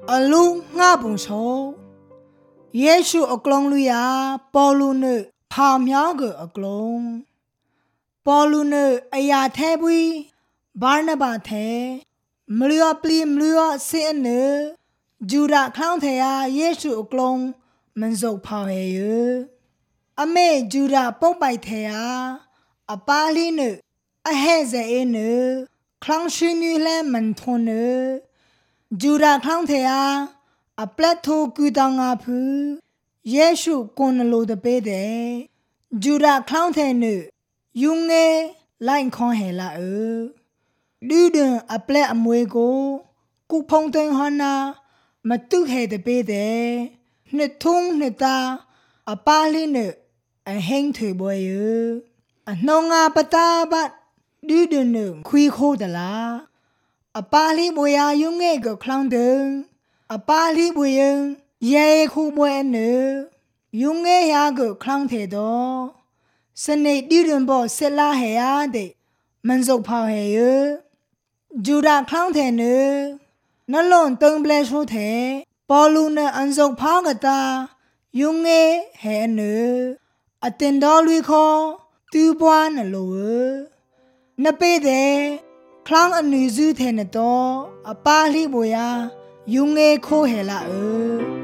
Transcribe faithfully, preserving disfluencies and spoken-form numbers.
အလုံးငါပုံဆိုယေရှုအကလုံးလူယာပေါ်လူနဲ့ဖာမြောင်းကအကလုံးပေါ်လူနဲ့အရာထဲပွီဘာနဘာထဲမလျောပလီမလျောစင်းနဲ့ဂျူရာခေါင်းထဲယေရှုအကလုံးမန်စုပ်ဖော်ဟဲ့အမေဂျူရာပုတ်ပိုက်ထဲအပါလီနဲ့အဟဲ့ဇဲနဲ့ခလောင်းရှိမြူလဲမန်ထွန်းနဲ့ဂျူရာခေါင်းထဲအပလက်ထိုကူတောင်ငါဖူယေရှုကွန်လိုတပေးတဲ့ဂျူရာခေါင်းထဲနဲ့ယုံငယ်လိုက်ခွန်ဟဲလာအလူဒန်အပလက်အမွေကိုကုဖုံတင်ဟနာမတုဟဲတပေးတဲ့နှစ်ထုံးနှစ်သားအပါလင်းနဲ့အဟင်းထွေပွဲရအနှောငါပတာပတ်လူဒန်နဲ့ခွေခိုးတလားအပါလီဘွေယာယုံငယ်ကခလောင်းတဲ့အပါလီဘွေယံရဲခုပွဲနဲ့ယုံငယ်ရာကခလောင်းတဲ့တော့စနေဒီရင်ဘောဆက်လာဟဲရတဲ့မန်စုပ်ဖော်ဟဲရဂျူရာခလောင်းတဲ့နဲ့နလွန်တုံးပလဲဆိုတဲ့ပေါ်လူနဲ့အန်စုပ်ဖော်ကတာယုံငယ်ဟဲနဲ့အတင်တော်လူခေါ်တူပွားနလို့နပေးတဲ့ခလောင်းအနူစုတဲ့နဲ့တော့အပါလီဘွေယာယုံငယ်ခိုးဟဲလာအ